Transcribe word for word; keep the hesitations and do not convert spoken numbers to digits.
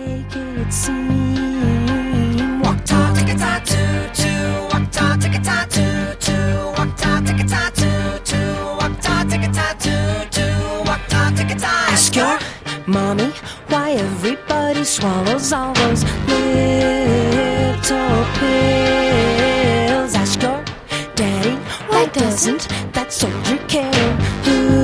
make it seem. Walk ta, tick ta, toot toot. Walk ta, tick ta, toot toot. Walk ta, tick ta, toot toot. Walk ta, tick ta, toot toot. Walk ta, tick ta. Ask your mommy why everybody swallows all those little pills. Ask your daddy why doesn't that soldier care? Who